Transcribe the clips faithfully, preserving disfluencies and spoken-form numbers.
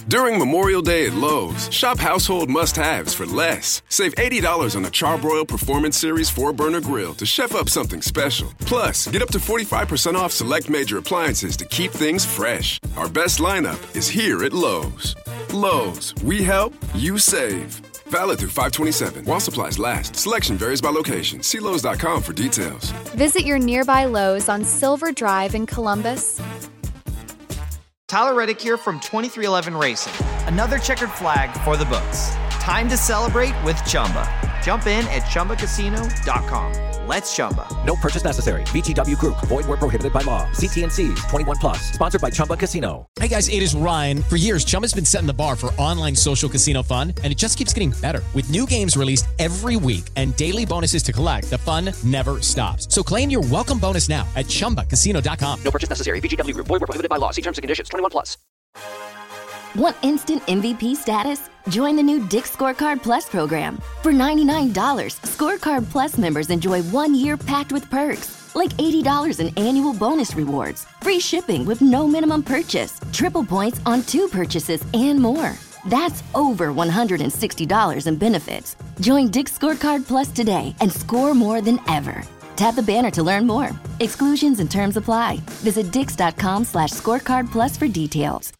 During Memorial Day at Lowe's, shop household must-haves for less. Save eighty dollars on a Charbroil Performance Series four burner grill to chef up something special. Plus, get up to forty-five percent off select major appliances to keep things fresh. Our best lineup is here at Lowe's. Lowe's, we help, you save. Valid through five twenty-seven. While supplies last. Selection varies by location. See Lowe's dot com for details. Visit your nearby Lowe's on Silver Drive in Columbus. Tyler Reddick here from twenty-three eleven Racing. Another checkered flag for the books. Time to celebrate with Chumba. Jump in at Chumba Casino dot com. Let's Chumba. No purchase necessary. V G W Group. Void where prohibited by law. See T and C's. twenty-one plus. Sponsored by Chumba Casino. Hey guys, it is Ryan. For years, Chumba's been setting the bar for online social casino fun, and it just keeps getting better. With new games released every week and daily bonuses to collect, the fun never stops. So claim your welcome bonus now at Chumba Casino dot com. No purchase necessary. V G W Group. Void where prohibited by law. See terms and conditions. twenty-one plus. Want instant M V P status? Join the new Dick's Scorecard Plus program. For ninety-nine dollars, Scorecard Plus members enjoy one year packed with perks, like eighty dollars in annual bonus rewards, free shipping with no minimum purchase, triple points on two purchases, and more. That's over one hundred sixty dollars in benefits. Join Dick's Scorecard Plus today and score more than ever. Tap the banner to learn more. Exclusions and terms apply. Visit dix.com slash scorecard plus for details.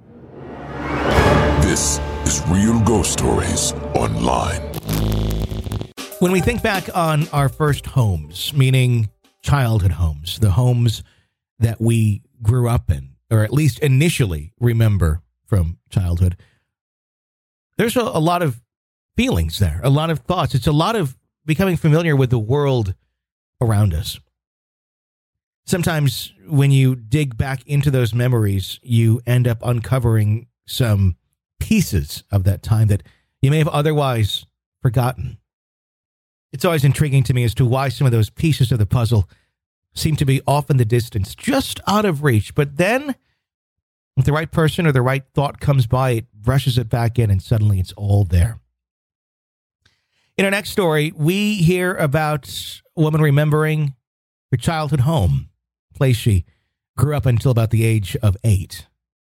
This is Real Ghost Stories Online. When we think back on our first homes, meaning childhood homes, the homes that we grew up in, or at least initially remember from childhood, there's a, a lot of feelings there, a lot of thoughts. It's a lot of becoming familiar with the world around us. Sometimes when you dig back into those memories, you end up uncovering some pieces of that time that you may have otherwise forgotten. It's always intriguing to me as to why some of those pieces of the puzzle seem to be off in the distance, just out of reach. But then, if the right person or the right thought comes by, it brushes it back in and suddenly it's all there. In our next story, we hear about a woman remembering her childhood home, a place she grew up until about the age of eight.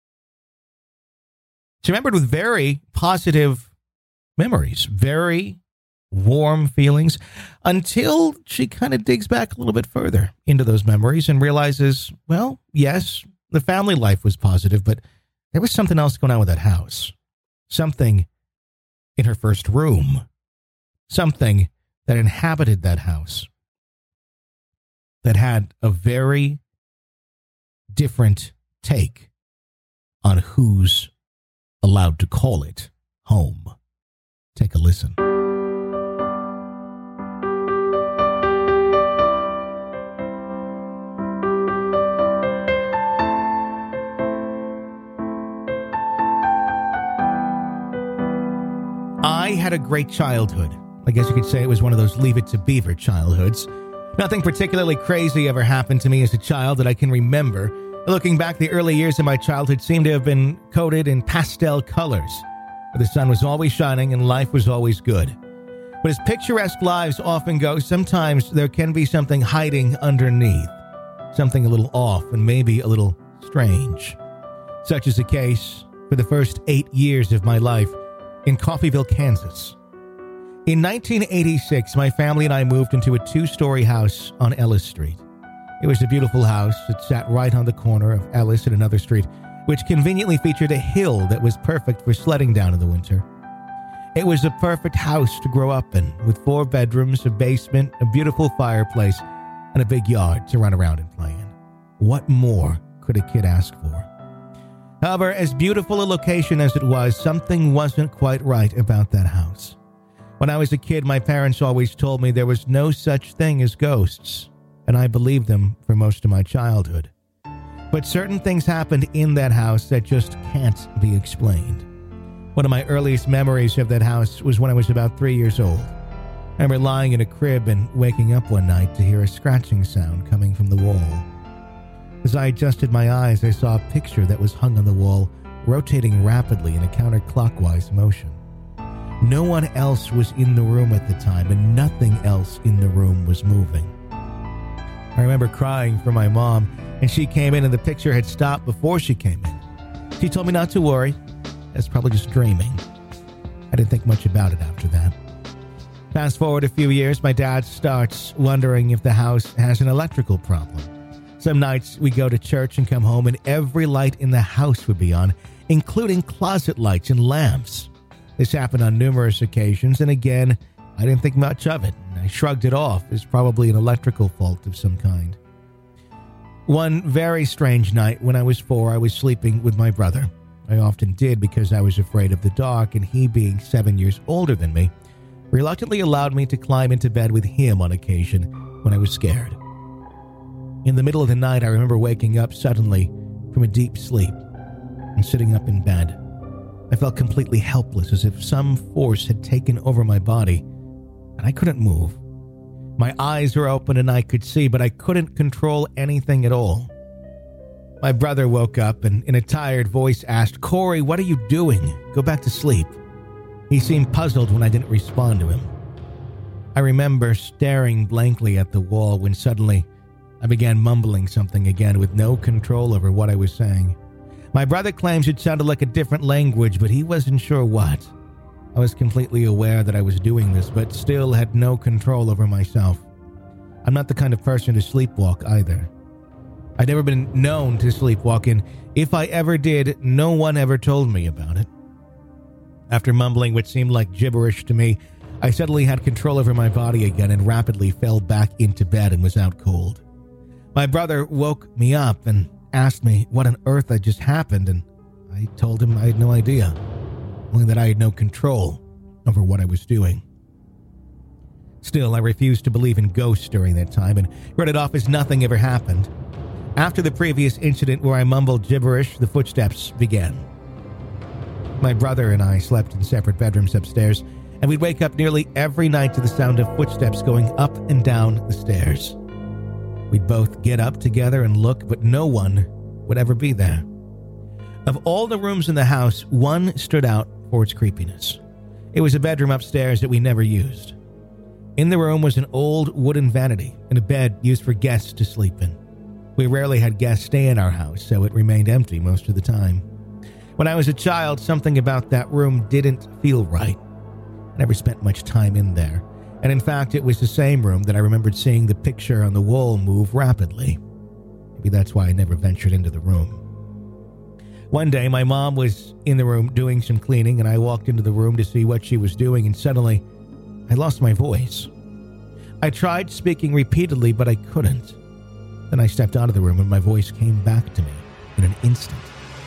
She remembered with very positive memories, very warm feelings, until she kind of digs back a little bit further into those memories and realizes, well, yes, the family life was positive, but there was something else going on with that house. Something in her first room. Something that inhabited that house that had a very different take on who's allowed to call it home. Take a listen. I had a great childhood. I guess you could say it was one of those Leave It to Beaver childhoods. Nothing particularly crazy ever happened to me as a child that I can remember. Looking back, the early years of my childhood seemed to have been coated in pastel colors, where the sun was always shining and life was always good. But as picturesque lives often go, sometimes there can be something hiding underneath, something a little off and maybe a little strange. Such is the case for the first eight years of my life in Coffeyville, Kansas. In nineteen eighty-six, my family and I moved into a two-story house on Ellis Street. It was a beautiful house that sat right on the corner of Ellis and another street, which conveniently featured a hill that was perfect for sledding down in the winter. It was a perfect house to grow up in, with four bedrooms, a basement, a beautiful fireplace, and a big yard to run around and play in. What more could a kid ask for? However, as beautiful a location as it was, something wasn't quite right about that house. When I was a kid, my parents always told me there was no such thing as ghosts, and I believed them for most of my childhood. But certain things happened in that house that just can't be explained. One of my earliest memories of that house was when I was about three years old. I remember lying in a crib and waking up one night to hear a scratching sound coming from the wall. As I adjusted my eyes, I saw a picture that was hung on the wall, rotating rapidly in a counterclockwise motion. No one else was in the room at the time, and nothing else in the room was moving. I remember crying for my mom, and she came in and the picture had stopped before she came in. She told me not to worry, That's probably just dreaming. I didn't think much about it after that. Fast forward a few years, my dad starts wondering if the house has an electrical problem. Some nights we go to church and come home and every light in the house would be on, including closet lights and lamps. This happened on numerous occasions, and again, I didn't think much of it. I shrugged it off as probably an electrical fault of some kind. One very strange night when I was four, I was sleeping with my brother. I often did because I was afraid of the dark, and he, being seven years older than me, reluctantly allowed me to climb into bed with him on occasion when I was scared. In the middle of the night, I remember waking up suddenly from a deep sleep and sitting up in bed. I felt completely helpless, as if some force had taken over my body, and I couldn't move. My eyes were open and I could see, but I couldn't control anything at all. My brother woke up and in a tired voice asked, "Corey, what are you doing? Go back to sleep." He seemed puzzled when I didn't respond to him. I remember staring blankly at the wall when suddenly I began mumbling something again with no control over what I was saying. My brother claims it sounded like a different language, but he wasn't sure what. I was completely aware that I was doing this, but still had no control over myself. I'm not the kind of person to sleepwalk either. I'd never been known to sleepwalk, and if I ever did, no one ever told me about it. After mumbling what seemed like gibberish to me, I suddenly had control over my body again and rapidly fell back into bed and was out cold. My brother woke me up and asked me what on earth had just happened, and I told him I had no idea, only that I had no control over what I was doing. Still, I refused to believe in ghosts during that time and wrote it off as nothing ever happened. After the previous incident where I mumbled gibberish, the footsteps began. My brother and I slept in separate bedrooms upstairs, and we'd wake up nearly every night to the sound of footsteps going up and down the stairs. We'd both get up together and look, but no one would ever be there. Of all the rooms in the house, one stood out for its creepiness. It was a bedroom upstairs that we never used. In the room was an old wooden vanity and a bed used for guests to sleep in. We rarely had guests stay in our house, so it remained empty most of the time. When I was a child, something about that room didn't feel right. I never spent much time in there, and in fact, it was the same room that I remembered seeing the picture on the wall move rapidly. Maybe that's why I never ventured into the room. One day, my mom was in the room doing some cleaning, and I walked into the room to see what she was doing, and suddenly, I lost my voice. I tried speaking repeatedly, but I couldn't. Then I stepped out of the room, and my voice came back to me in an instant.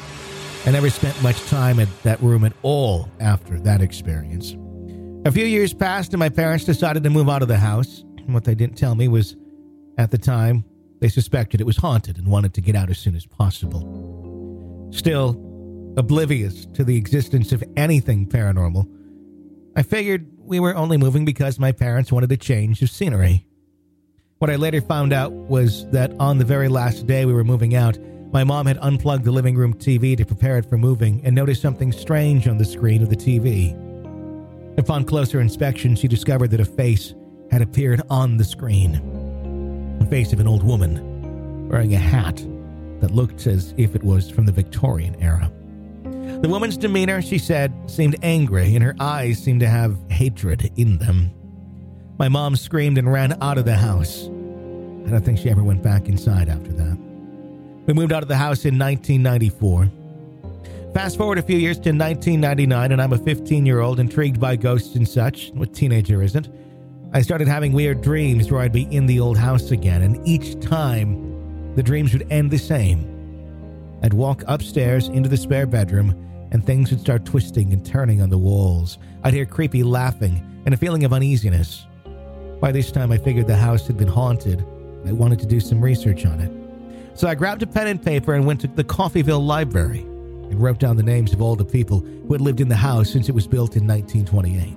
I never spent much time at that room at all after that experience. A few years passed, and my parents decided to move out of the house. And what they didn't tell me was, at the time, they suspected it was haunted and wanted to get out as soon as possible. Still, oblivious to the existence of anything paranormal, I figured we were only moving because my parents wanted a change of scenery. What I later found out was that on the very last day we were moving out, my mom had unplugged the living room T V to prepare it for moving and noticed something strange on the screen of the T V. Upon closer inspection, she discovered that a face had appeared on the screen. The face of an old woman wearing a hat that looked as if it was from the Victorian era. The woman's demeanor, she said, seemed angry, and her eyes seemed to have hatred in them. My mom screamed and ran out of the house. I don't think she ever went back inside after that. We moved out of the house in nineteen ninety-four. Fast forward a few years to nineteen ninety-nine, and I'm a fifteen-year-old intrigued by ghosts and such. What teenager isn't? I started having weird dreams where I'd be in the old house again, and each time, the dreams would end the same. I'd walk upstairs into the spare bedroom, and things would start twisting and turning on the walls. I'd hear creepy laughing and a feeling of uneasiness. By this time, I figured the house had been haunted. I wanted to do some research on it. So I grabbed a pen and paper and went to the Coffeyville Library and wrote down the names of all the people who had lived in the house since it was built in nineteen twenty-eight.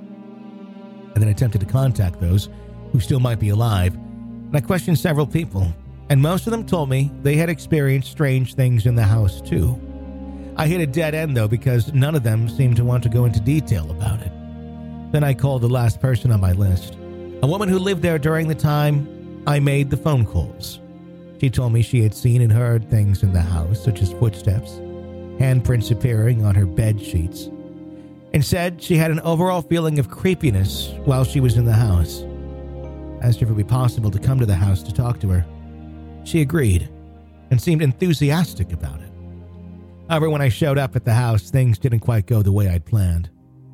I then attempted to contact those who still might be alive, and I questioned several people, and most of them told me they had experienced strange things in the house too. I hit a dead end, though, because none of them seemed to want to go into detail about it. Then I called the last person on my list, a woman who lived there during the time I made the phone calls. She told me she had seen and heard things in the house, such as footsteps, handprints appearing on her bed sheets, and said she had an overall feeling of creepiness while she was in the house. Asked her if it would be possible to come to the house to talk to her. She agreed and seemed enthusiastic about it. However, when I showed up at the house, things didn't quite go the way I'd planned.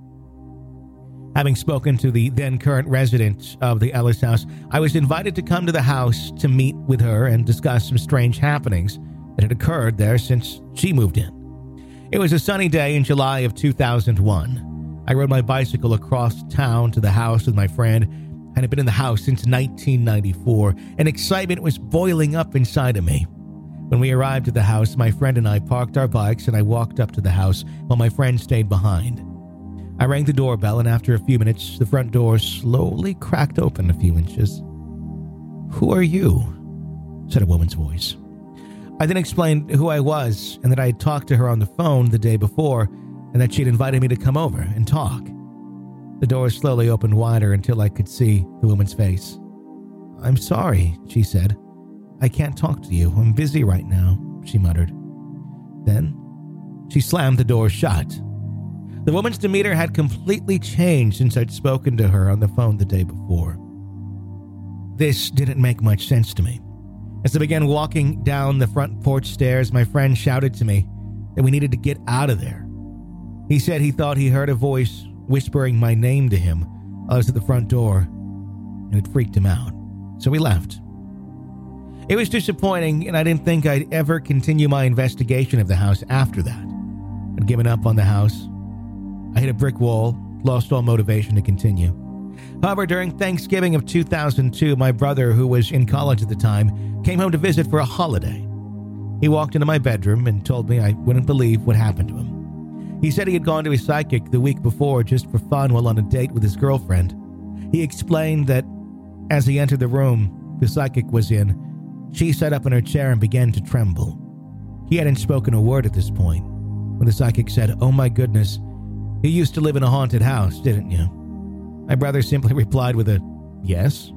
Having spoken to the then current resident of the Ellis house, I was invited to come to the house to meet with her and discuss some strange happenings that had occurred there since she moved in. It was a sunny day in July of two thousand one. I rode my bicycle across town to the house with my friend and had been in the house since nineteen ninety-four, and excitement was boiling up inside of me. When we arrived at the house, my friend and I parked our bikes and I walked up to the house while my friend stayed behind. I rang the doorbell, and after a few minutes, the front door slowly cracked open a few inches. "Who are you?" said a woman's voice. I then explained who I was and that I had talked to her on the phone the day before and that she'd invited me to come over and talk. The door slowly opened wider until I could see the woman's face. "I'm sorry," she said. "I can't talk to you. I'm busy right now," she muttered. Then she slammed the door shut. The woman's demeanor had completely changed since I'd spoken to her on the phone the day before. This didn't make much sense to me. As I began walking down the front porch stairs, my friend shouted to me that we needed to get out of there. He said he thought he heard a voice whispering my name to him while I was at the front door, and it freaked him out. So we left. It was disappointing, and I didn't think I'd ever continue my investigation of the house after that. I'd given up on the house. I hit a brick wall, lost all motivation to continue. However, during Thanksgiving of two thousand two, my brother, who was in college at the time, came home to visit for a holiday. He walked into my bedroom and told me I wouldn't believe what happened to him. He said he had gone to his psychic the week before just for fun while on a date with his girlfriend. He explained that as he entered the room the psychic was in, she sat up in her chair and began to tremble. He hadn't spoken a word at this point when the psychic said, "Oh my goodness, you used to live in a haunted house, didn't you?" My brother simply replied with a yes.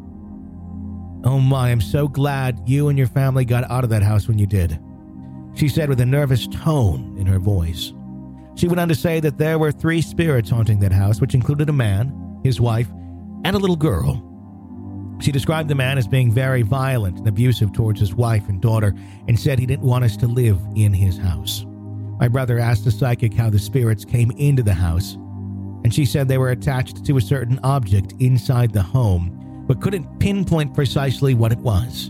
"Oh my, I'm so glad you and your family got out of that house when you did," she said with a nervous tone in her voice. She went on to say that there were three spirits haunting that house, which included a man, his wife, and a little girl. She described the man as being very violent and abusive towards his wife and daughter and said he didn't want us to live in his house. My brother asked the psychic how the spirits came into the house, and she said they were attached to a certain object inside the home, but couldn't pinpoint precisely what it was.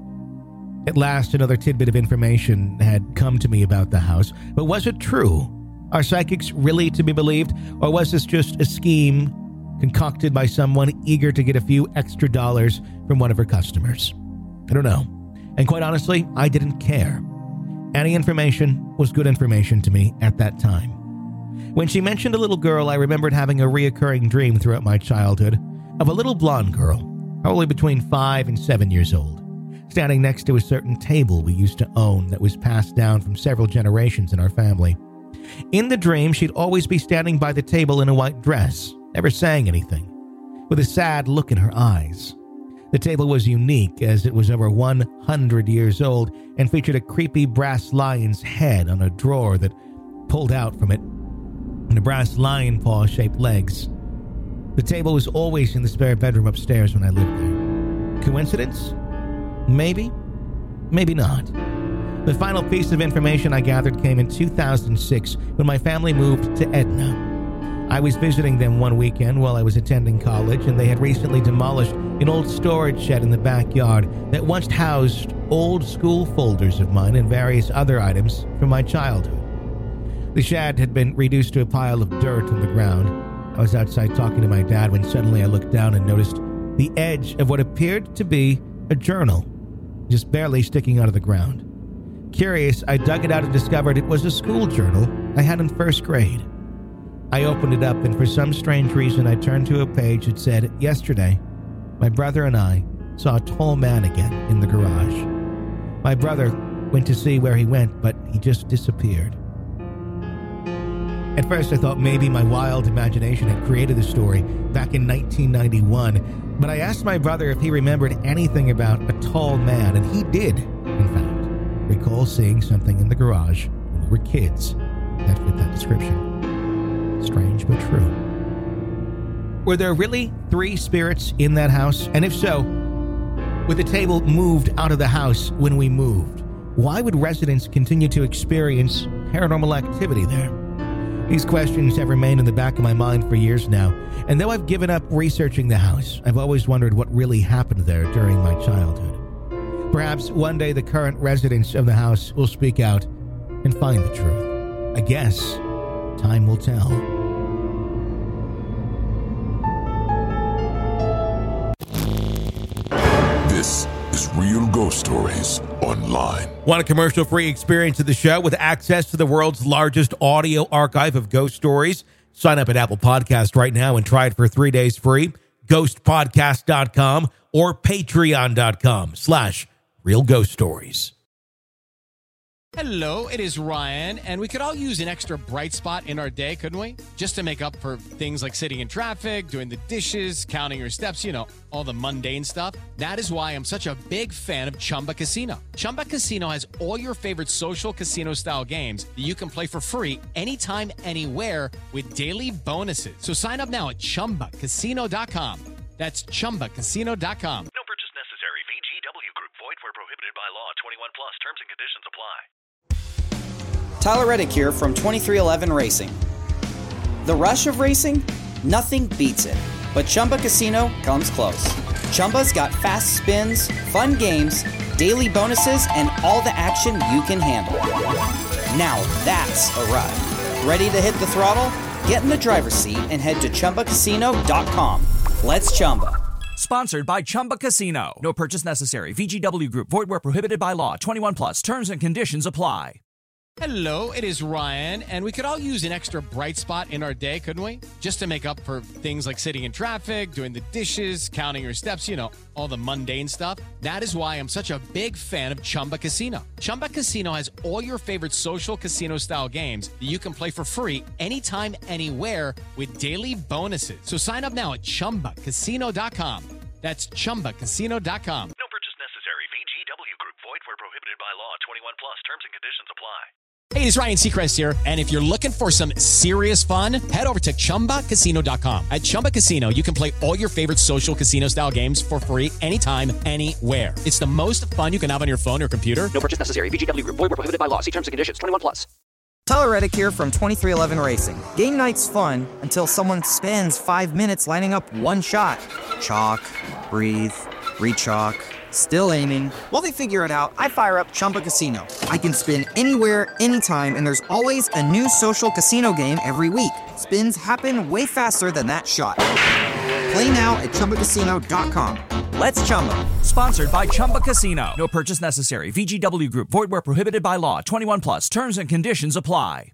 At last, another tidbit of information had come to me about the house, but was it true? Are psychics really to be believed, or was this just a scheme concocted by someone eager to get a few extra dollars from one of her customers? I don't know, and quite honestly, I didn't care. Any information was good information to me at that time. When she mentioned a little girl, I remembered having a reoccurring dream throughout my childhood of a little blonde girl, probably between five and seven years old, standing next to a certain table we used to own that was passed down from several generations in our family. In the dream, she'd always be standing by the table in a white dress, never saying anything, with a sad look in her eyes. The table was unique as it was over one hundred years old and featured a creepy brass lion's head on a drawer that pulled out from it, and a brass lion paw-shaped legs. The table was always in the spare bedroom upstairs when I lived there. Coincidence? Maybe. Maybe not. The final piece of information I gathered came in two thousand six when my family moved to Edna. I was visiting them one weekend while I was attending college, and they had recently demolished an old storage shed in the backyard that once housed old school folders of mine and various other items from my childhood. The shed had been reduced to a pile of dirt on the ground. I was outside talking to my dad when suddenly I looked down and noticed the edge of what appeared to be a journal, just barely sticking out of the ground. Curious, I dug it out and discovered it was a school journal I had in first grade. I opened it up, and for some strange reason, I turned to a page that said, "Yesterday, my brother and I saw a tall man again in the garage. My brother went to see where he went, but he just disappeared." At first, I thought maybe my wild imagination had created the story back in nineteen ninety-one, but I asked my brother if he remembered anything about a tall man, and he did, in fact, recall seeing something in the garage when we were kids. that fit that description. Strange but true. Were there really three spirits in that house? And if so, with the table moved out of the house when we moved, why would residents continue to experience paranormal activity there? These questions have remained in the back of my mind for years now, and though I've given up researching the house, I've always wondered what really happened there during my childhood. Perhaps one day the current residents of the house will speak out and find the truth. I guess time will tell. This is Real Ghost Stories Online. Want a commercial-free experience of the show with access to the world's largest audio archive of ghost stories? Sign up at Apple Podcast right now and try it for three days free. ghost podcast dot com or patreon dot com slash real ghost stories. Hello, it is Ryan, and we could all use an extra bright spot in our day, couldn't we? Just to make up for things like sitting in traffic, doing the dishes, counting your steps, you know, all the mundane stuff. That is why I'm such a big fan of Chumba Casino. Chumba Casino has all your favorite social casino-style games that you can play for free anytime, anywhere with daily bonuses. So sign up now at chumba casino dot com. That's chumba casino dot com. No purchase necessary. V G W Group. Void where prohibited by law. twenty-one plus. Terms and conditions apply. Tyler Reddick here from twenty-three eleven Racing. The rush of racing? Nothing beats it. But Chumba Casino comes close. Chumba's got fast spins, fun games, daily bonuses, and all the action you can handle. Now that's a ride. Ready to hit the throttle? Get in the driver's seat and head to chumba casino dot com. Let's Chumba. Sponsored by Chumba Casino. No purchase necessary. V G W Group. Void where prohibited by law. twenty-one plus. Terms and conditions apply. Hello, it is Ryan, and we could all use an extra bright spot in our day, couldn't we? Just to make up for things like sitting in traffic, doing the dishes, counting your steps, you know, all the mundane stuff. That is why I'm such a big fan of Chumba Casino. Chumba Casino has all your favorite social casino-style games that you can play for free anytime, anywhere with daily bonuses. So sign up now at chumba casino dot com. That's chumba casino dot com. No purchase necessary. V G W Group. Void where prohibited by law. twenty-one plus. Terms and conditions apply. Hey, it's Ryan Seacrest here, and if you're looking for some serious fun, head over to chumba casino dot com. At Chumba Casino, you can play all your favorite social casino-style games for free anytime, anywhere. It's the most fun you can have on your phone or computer. No purchase necessary. V G W Group. Void where prohibited by law. See terms and conditions. twenty-one plus. Tyler Reddick here from twenty-three eleven Racing. Game night's fun until someone spends five minutes lining up one shot. Chalk, breathe, re-chalk, still aiming. While they figure it out, I fire up Chumba Casino. I can spin anywhere, anytime, and there's always a new social casino game every week. Spins happen way faster than that shot. Play now at chumba casino dot com. Let's Chumba. Sponsored by Chumba Casino. No purchase necessary. V G W Group. Void where prohibited by law. twenty-one plus. Terms and conditions apply.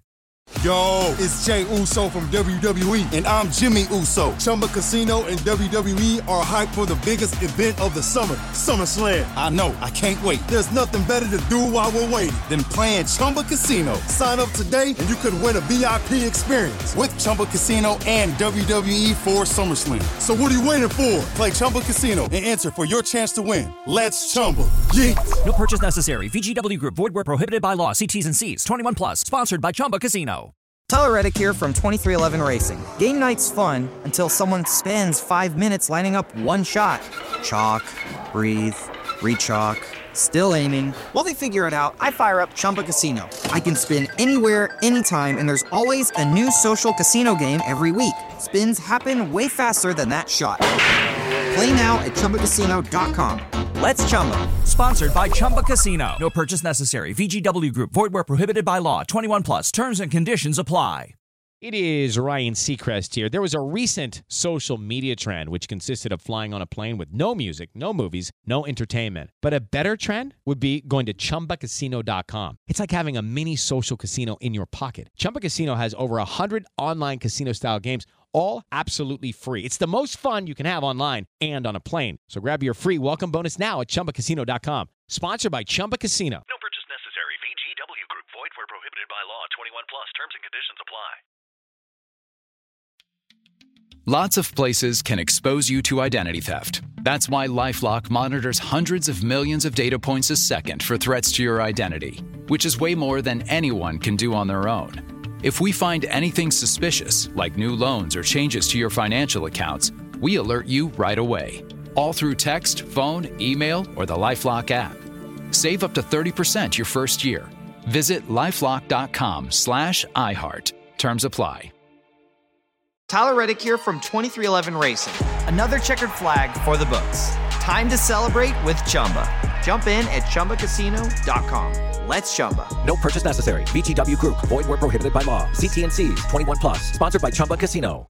Yo, it's Jay Uso from W W E, and I'm Jimmy Uso. Chumba Casino and W W E are hyped for the biggest event of the summer, SummerSlam. I know, I can't wait. There's nothing better to do while we're waiting than playing Chumba Casino. Sign up today and you could win a V I P experience with Chumba Casino and W W E for SummerSlam. So what are you waiting for? Play Chumba Casino and enter for your chance to win. Let's Chumba. Yeah. No purchase necessary. V G W Group. Void where prohibited by law. See T's and C's. twenty-one plus. Sponsored by Chumba Casino. Tyler Reddick here from twenty-three eleven Racing. Game night's fun until someone spends five minutes lining up one shot. Chalk, breathe, re-chalk, still aiming. While they figure it out, I fire up Chumba Casino. I can spin anywhere, anytime, and there's always a new social casino game every week. Spins happen way faster than that shot. Play now at chumba casino dot com. Let's Chumba. Sponsored by Chumba Casino. No purchase necessary. V G W Group. Void where prohibited by law. twenty-one plus. Terms and conditions apply. It is Ryan Seacrest here. There was a recent social media trend which consisted of flying on a plane with no music, no movies, no entertainment. But a better trend would be going to chumba casino dot com. It's like having a mini social casino in your pocket. Chumba Casino has over one hundred online casino-style games, all absolutely free. It's the most fun you can have online and on a plane. So grab your free welcome bonus now at chumba casino dot com. Sponsored by Chumba Casino. No purchase necessary. V G W Group. Void where prohibited by law. twenty-one plus. Terms and conditions apply. Lots of places can expose you to identity theft. That's why LifeLock monitors hundreds of millions of data points a second for threats to your identity, which is way more than anyone can do on their own. If we find anything suspicious, like new loans or changes to your financial accounts, we alert you right away. All through text, phone, email, or the LifeLock app. Save up to thirty percent your first year. Visit lifelock.com slash iHeart. Terms apply. Tyler Reddick here from twenty-three eleven Racing. Another checkered flag for the books. Time to celebrate with Chumba. Jump in at chumba casino dot com. Let's Chumba. No purchase necessary. V G W Group. Void where prohibited by law. See T N Cs. twenty-one plus. Sponsored by Chumba Casino.